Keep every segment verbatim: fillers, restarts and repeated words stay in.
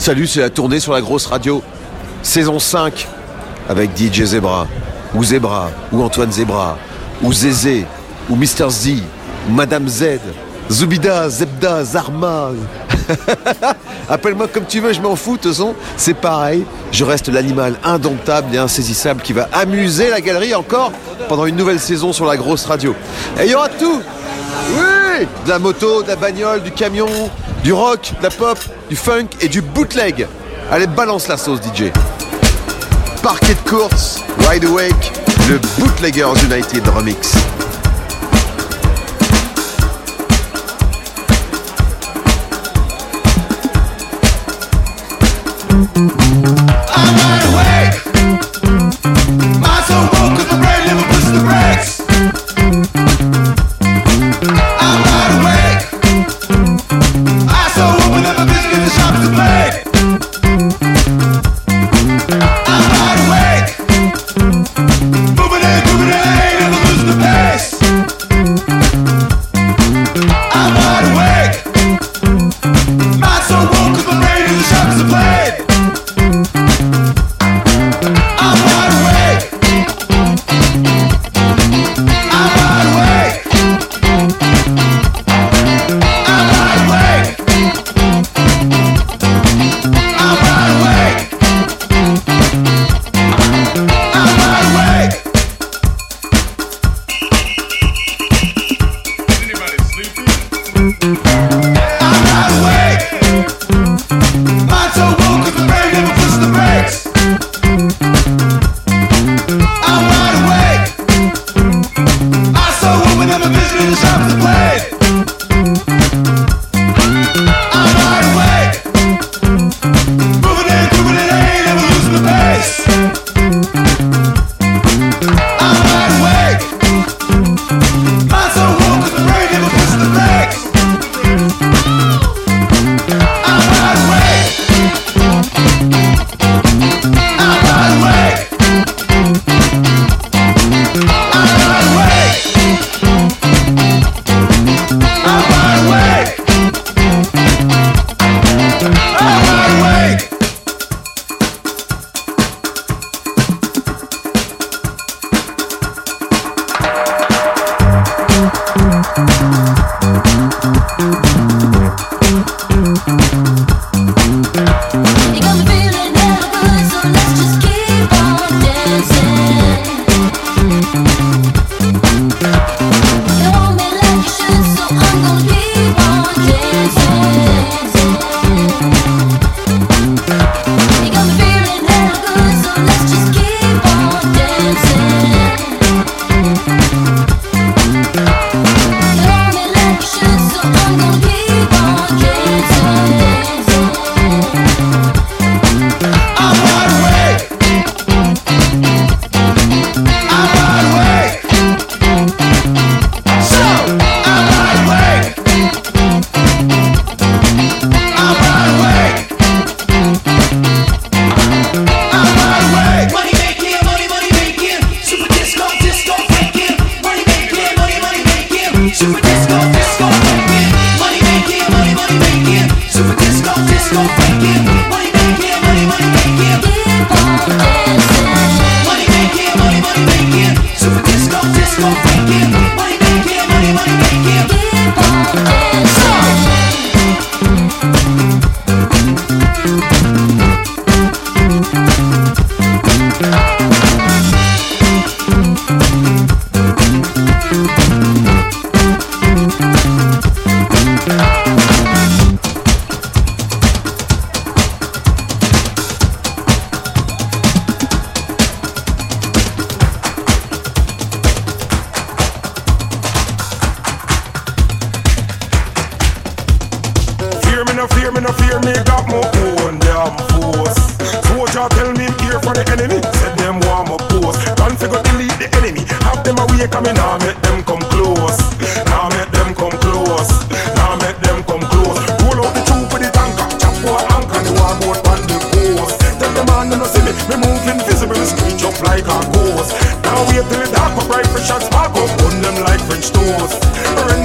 Salut, c'est la tournée sur la grosse radio. Saison cinq, avec D J Zebra, ou Zebra, ou Antoine Zebra, ou Zézé, ou Mister Z, ou Madame Z, Zoubida, Zebda, Zarma. Appelle-moi comme tu veux, je m'en fous, de toute façon, c'est pareil. Je reste l'animal indomptable et insaisissable qui va amuser la galerie encore pendant une nouvelle saison sur la grosse radio. Et il y aura tout. Oui, de la moto, de la bagnole, du camion, du rock, de la pop, du funk et du bootleg. Allez, balance la sauce, D J. Parquet de course, Wide Awake, le Bootleggers United Remix. I'm wide awake. Mind so woke 'cause my brain never puts the brakes. I'm wide awake. Eyes so open that my vision is as sharp as a blade. I'm wide awake. Moving and grooving and I ain't never losing the pace. I'm wide awake. Mind so woke 'cause my brain is as sharp as a blade.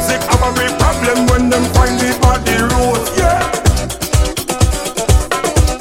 Problem when them find the body road, yeah.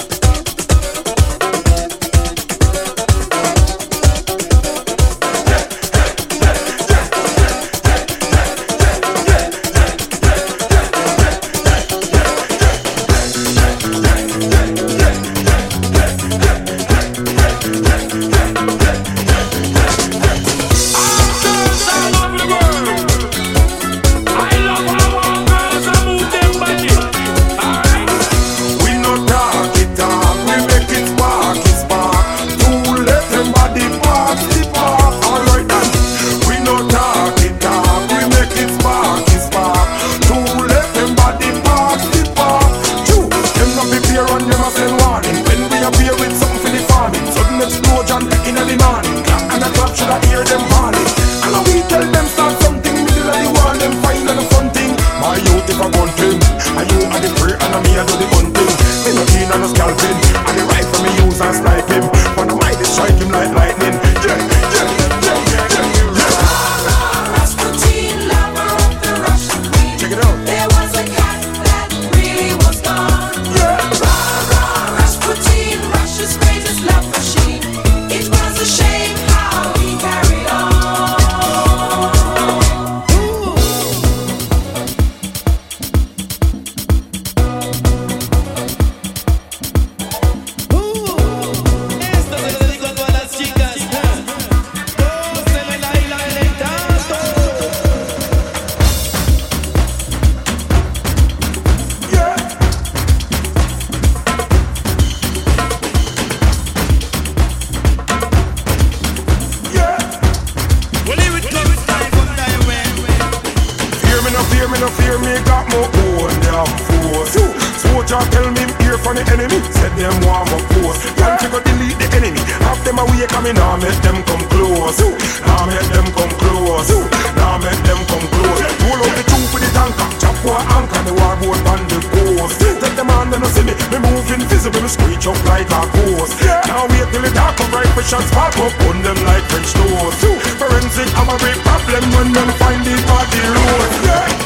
the enemy. Said them warm up force. Can't you go delete the enemy? Have them away coming now, make them come close. Now make them come close. Now make them come close. Roll out the truth with the tanker. Chop for anchor, the warboat on the coast. Take them on, they no see me. Me move invisible, me screech up like a ghost. Now wait till the dark up, right for shots spark up. On them like French toast. Forensic, I'm a big problem when them find the party road. Yeah.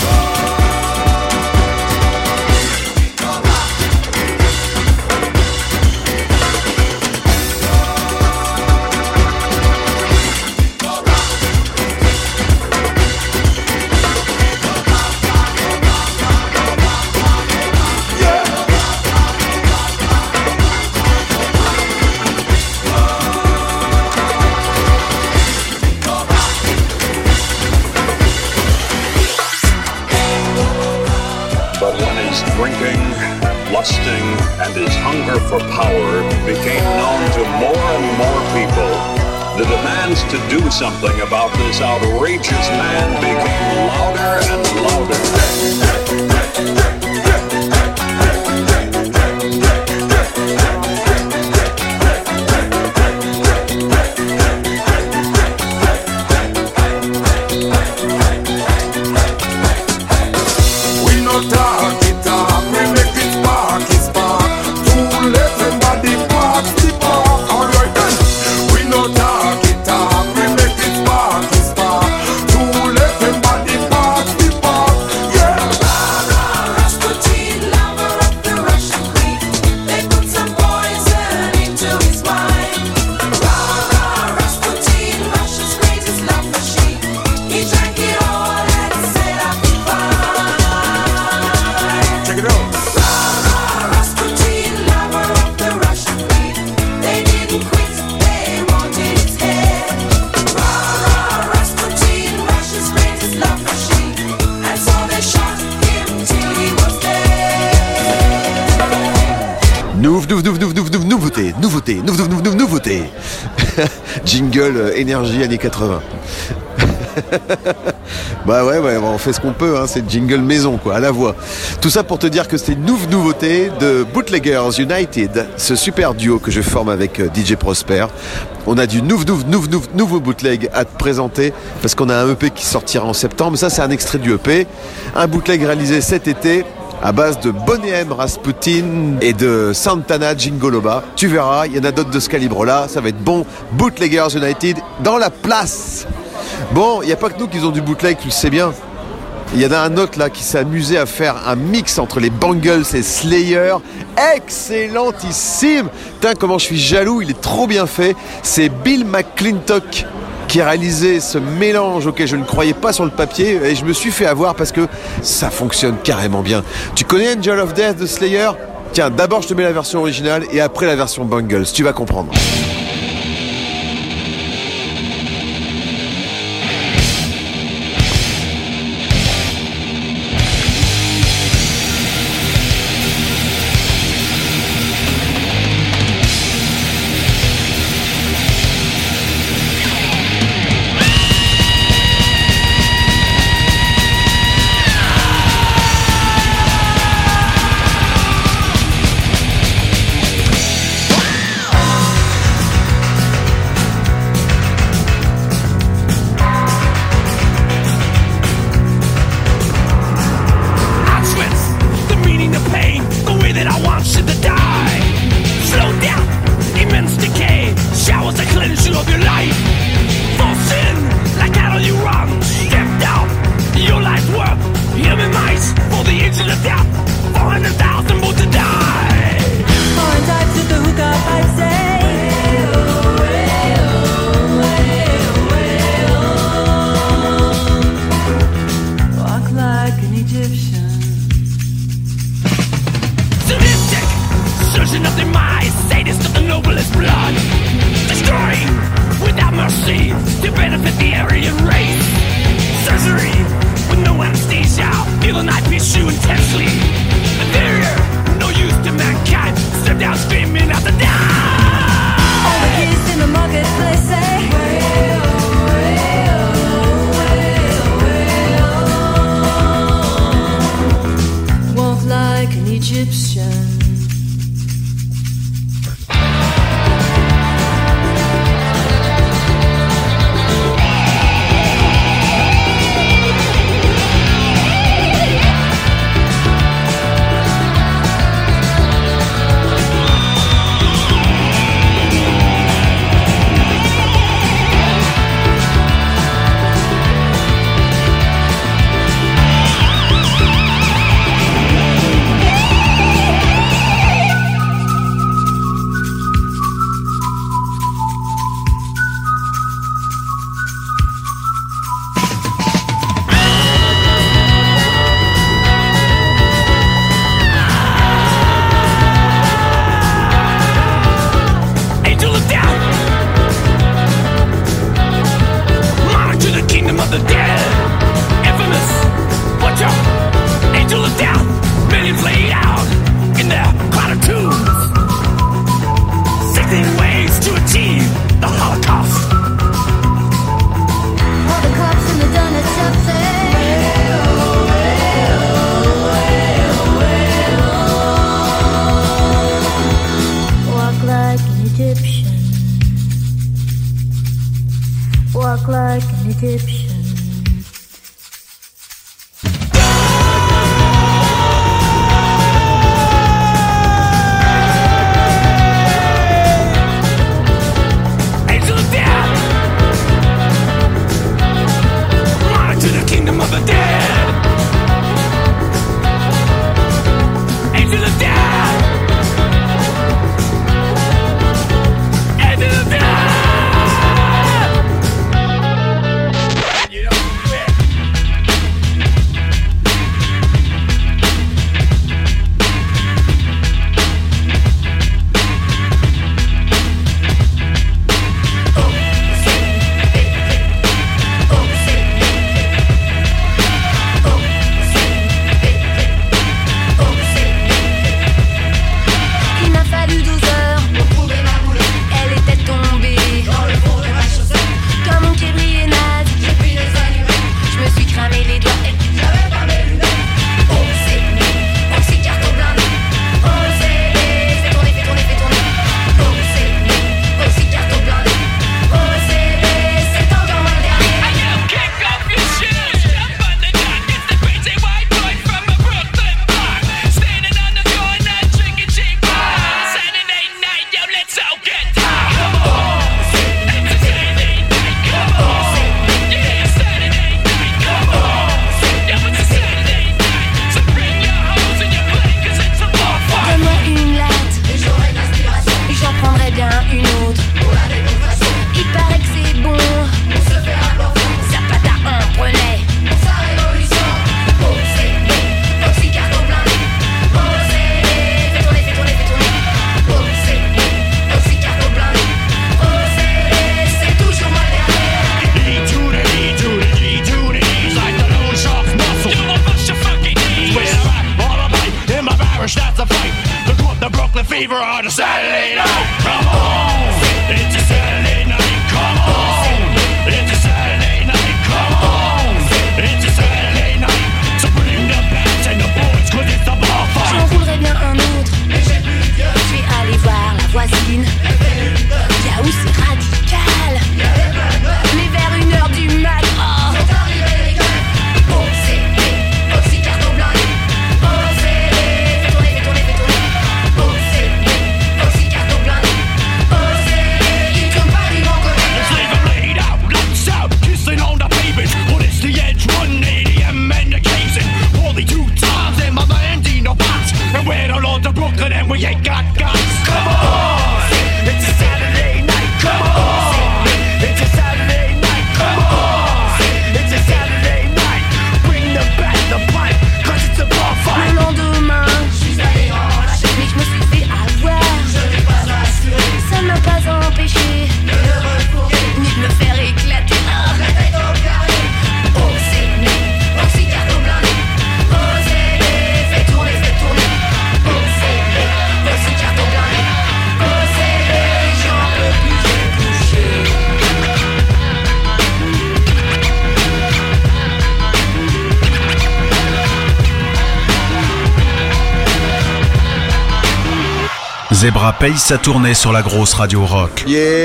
Lusting and his hunger for power became known to more and more people. The demands to do something about this outrageous man became louder and louder. Nouveauté, nouveauté, nouveauté, nouveauté, nouveauté. Jingle euh, énergie années quatre-vingts. Bah ouais, ouais, on fait ce qu'on peut, hein, c'est jingle maison, quoi, à la voix. Tout ça pour te dire que c'est une nouve nouveauté de Bootleggers United, ce super duo que je forme avec D J Prosper. On a du nouveau, nouveau, nouveau, nouveau, nouveau bootleg à te présenter parce qu'on a un E P qui sortira en septembre. Ça, c'est un extrait du E P. Un bootleg réalisé cet été à base de Boney M. Rasputin et de Santana Gingoloba. Tu verras, il y en a d'autres de ce calibre-là. Ça va être bon. Bootleggers United dans la place. Bon, il n'y a pas que nous qui ont du bootleg, tu le sais bien. Il y en a un autre là qui s'est amusé à faire un mix entre les Bangles et Slayer. Excellentissime. Putain, comment je suis jaloux, il est trop bien fait. C'est Bill McClintock qui a réalisé ce mélange auquel je ne croyais pas sur le papier et je me suis fait avoir parce que ça fonctionne carrément bien. Tu connais Angel of Death de Slayer ? Tiens, d'abord je te mets la version originale et après la version Bangles, tu vas comprendre. Egyptian. Walk like an Egyptian. Of the dead, angel of death, angel of death. You know, fever on a Saturday night. Come on, it's a Saturday night. Come on, it's a Saturday night. Come on, it's a Saturday night. So bring the bats and the boys, cause it's a bar fight. J'en voudrais bien un autre, mais j'ai plus de. Je vais aller voir la voisine. Là où c'est radical. Mais vers une heure du mat. Oh. C'est arrivé les gars. O C D, oxy carton blindé. O C D, fais tourner, fais tourner, fais tourner. O C D, oxy carton blindé. O C D, il tourne pas du bon côté. Let's leave it laid out, lights out, kissing on the pavement. Well, it's the edge, one eighty M and the casing. Only two times in my Mandino box. And we're all to Brooklyn and we ain't got guts. Come on, it's a Saturday night. Come on, it's a Saturday night. Come on, it's a Saturday night. Bring the back, the pipe, cause it's a bar fight. Le lendemain, je suis allé en lâcher, mais je me suis fait avoir. Je n'ai pas assuré, ça ne m'a pas empêché de le recouvrir, ni de me faire éclater. Oh. La tête au carré, O C D, oxy carton blindé. O C D, fais tourner, fais tourner. O C D, oxy carton blindé. O C D, j'en peux plus, j'ai couché. Zebra paye sa tournée sur la grosse radio rock.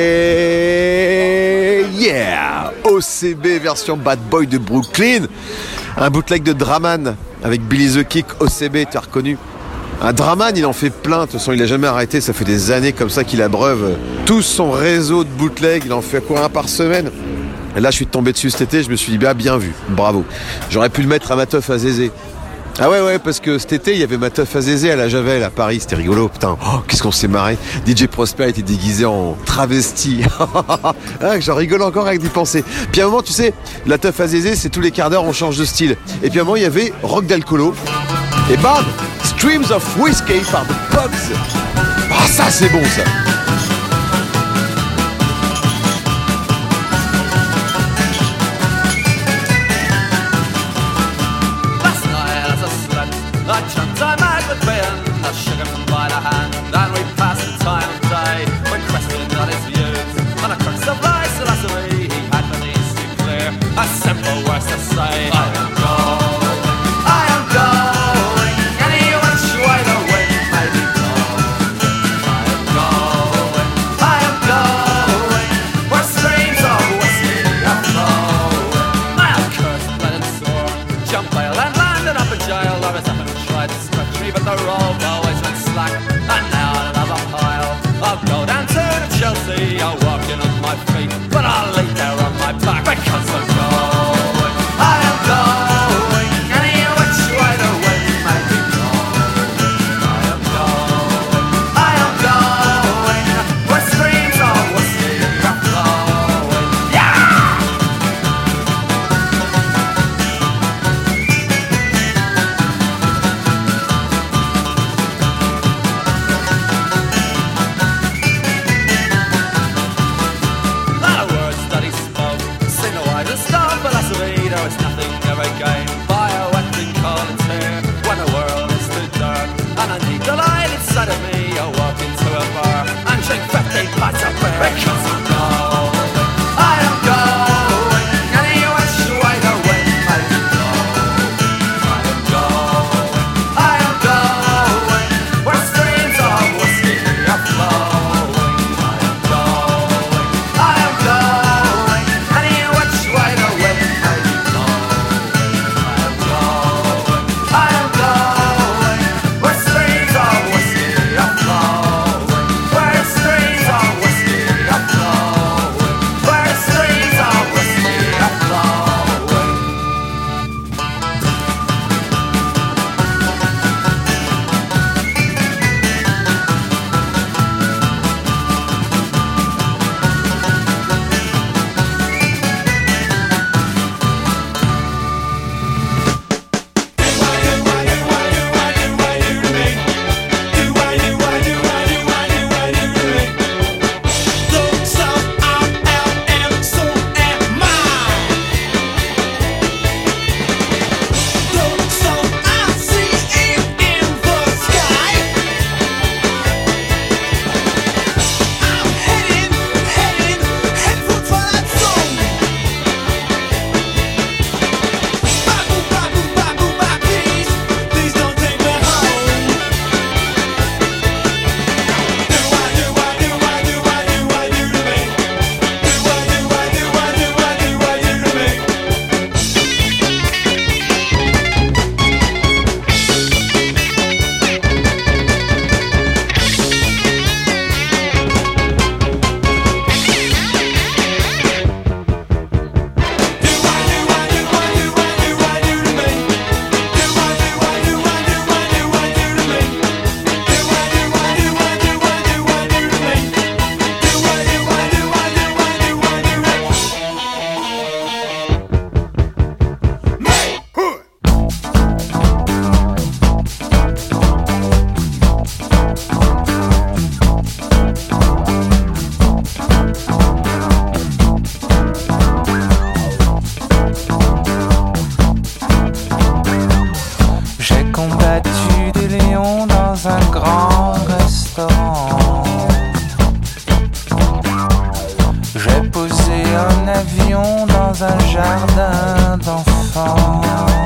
Yeah, yeah. O C B version Bad Boy de Brooklyn. Un bootleg de Draman avec Billy the Kick. O C B, t'as reconnu. Un Draman, il en fait plein. De toute façon, il a jamais arrêté. Ça fait des années comme ça qu'il abreuve tout son réseau de bootleg. Il en fait quoi, un par semaine. Et là, je suis tombé dessus cet été. Je me suis dit, bah, bien vu. Bravo. J'aurais pu le mettre à ma teuf à Zézé. Ah ouais ouais parce que cet été il y avait ma teuf à Zézé à la Javel à Paris, c'était rigolo, putain, oh, qu'est-ce qu'on s'est marré. D J Prosper était déguisé en travesti. Ah, j'en rigole encore avec d'y penser. Puis à un moment tu sais, la teuf à Zézé c'est tous les quarts d'heure on change de style. Et puis à un moment il y avait Rock d'Alcolo. Et bam, Streams of Whiskey par The Pogs. Ah ça c'est bon ça. I jumped I mad with Ben, I shook him by the hand, and we passed the time of day, when questioned on his views, and a crux of life, so that's the way he had the least to clear, a simple words to say, I am going, I am going, any which way the wind may be blowing, I am going, drink birthday pints of beer. Because I'm going, I am going, any which way the wind may blow. I am going, I am going, where streams of whiskey are flowing. I am going, I am going, any which way the wind may blow. I am going, I am going, where streams of whiskey are flowing. Where streams of whiskey are flowing. Where streams of whiskey are flowing. J'ai combattu des lions dans un grand restaurant. J'ai posé un avion dans un jardin d'enfants.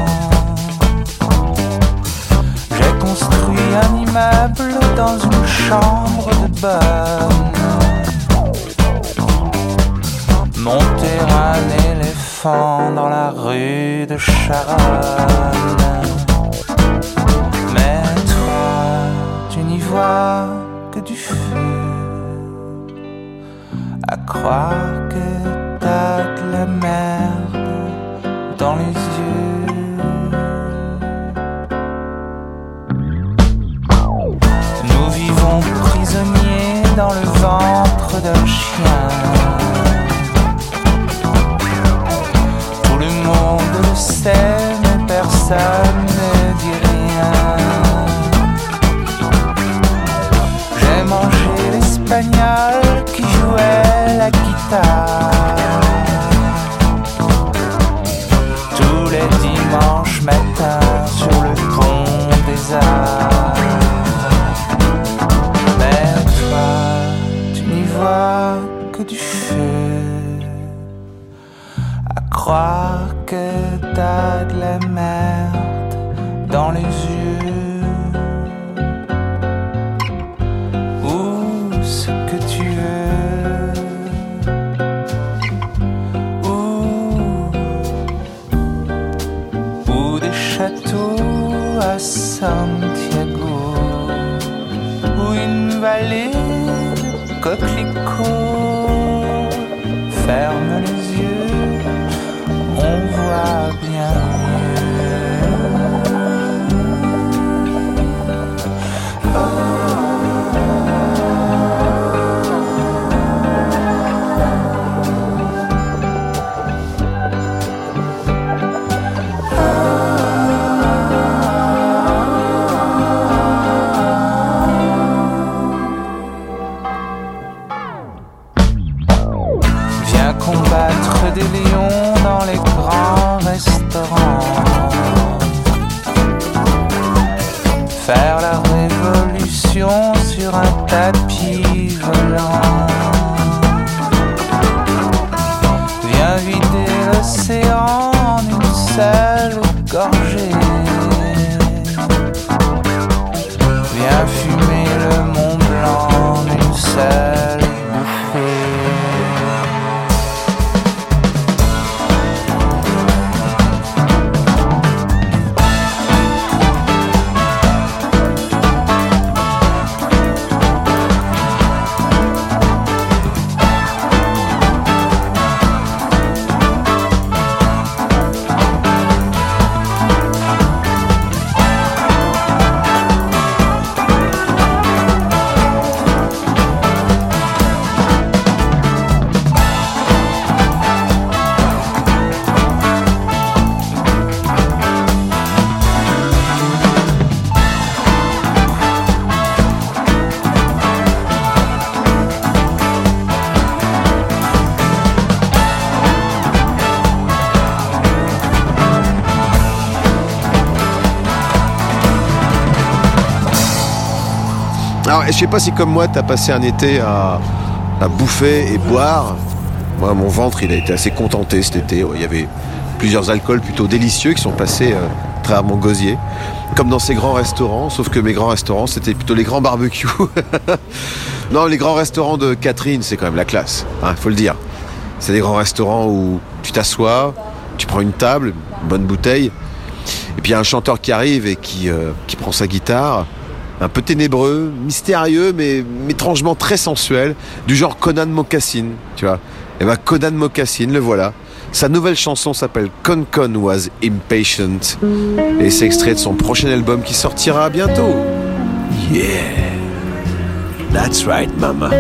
J'ai construit un immeuble dans une chambre de bonne. Monté un éléphant dans la rue de Charonne. Mais toi, tu n'y vois que du feu. À croire que t'as de la merde dans les yeux. Nous vivons prisonniers dans le ventre d'un chien. Tout le monde le sait, mais personne ne dit rien. J'ai mangé l'espagnol qui jouait la guitare. Tous les dimanches matins sur le pont des Arts. Mais toi, tu n'y vois que du feu. À croire que t'as de la merde dans les yeux. Ou ce que tu veux. Ou, ou des châteaux à Santiago. Ou une vallée de coquelicots. Ferme les yeux, on voit bien mieux. Oh. Combattre des lions dans les grands restaurants. Faire la révolution sur un tapis volant. je sais pas si comme moi t'as passé un été à, à bouffer et boire. Moi, mon ventre, il a été assez contenté cet été. Il y avait plusieurs alcools plutôt délicieux qui sont passés euh, à travers mon gosier. Comme dans ces grands restaurants, sauf que mes grands restaurants, c'était plutôt les grands barbecues. Non, les grands restaurants de Catherine, c'est quand même la classe, hein, faut le dire. C'est des grands restaurants où tu t'assois, tu prends une table, une bonne bouteille, et puis il y a un chanteur qui arrive et qui, euh, qui prend sa guitare, un peu ténébreux, mystérieux, mais, mais étrangement très sensuel, du genre Conan Mocassin, tu vois. Et ben Conan Mocassin, le voilà. Sa nouvelle chanson s'appelle Con Con Was Impatient, et c'est extrait de son prochain album qui sortira bientôt. Yeah! That's right, mama.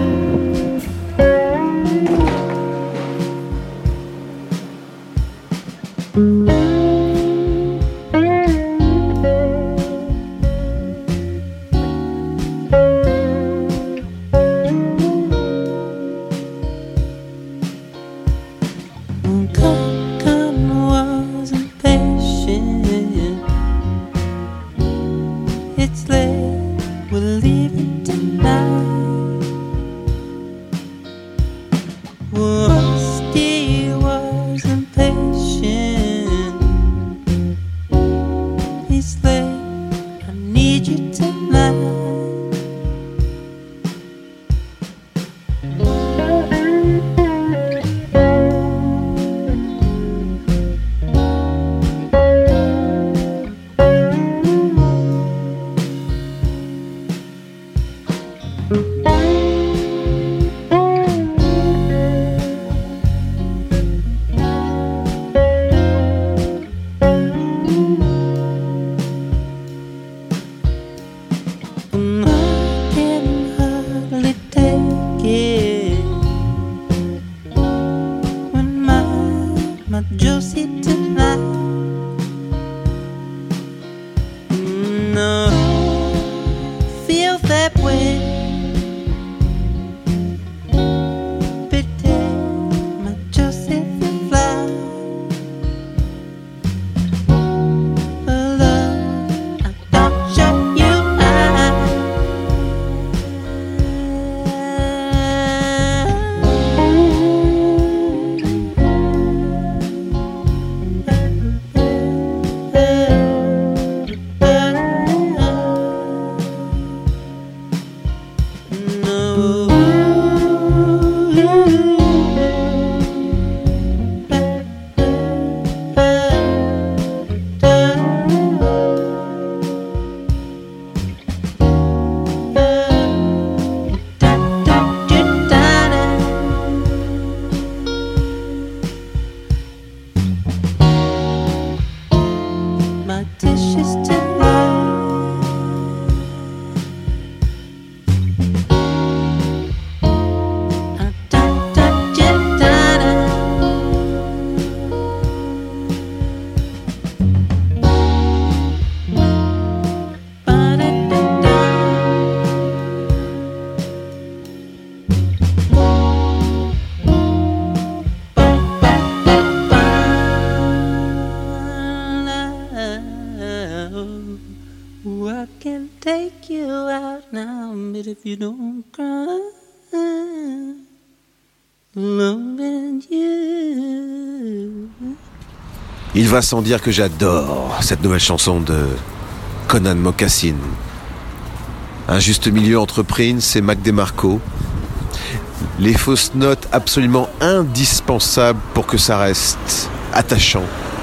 Il va sans dire que j'adore cette nouvelle chanson de Conan Mocassin. Un juste milieu entre Prince et Mac DeMarco. Les fausses notes absolument indispensables pour que ça reste attachant.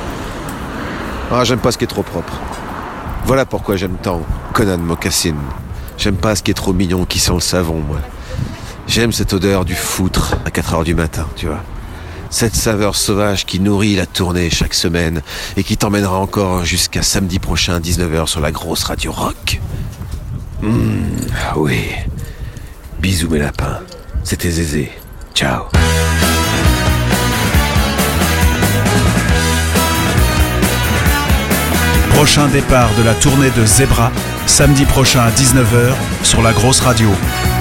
Ah, j'aime pas ce qui est trop propre. Voilà pourquoi j'aime tant Conan Mocassin. J'aime pas ce qui est trop mignon, qui sent le savon, moi. J'aime cette odeur du foutre à quatre heures du matin, tu vois. Cette saveur sauvage qui nourrit la tournée chaque semaine et qui t'emmènera encore jusqu'à samedi prochain, dix-neuf heures, sur la grosse radio rock. Mmh, oui. Bisous mes lapins. C'était Zézé. Ciao. Prochain départ de la tournée de Zebra, samedi prochain à dix-neuf heures sur la grosse radio.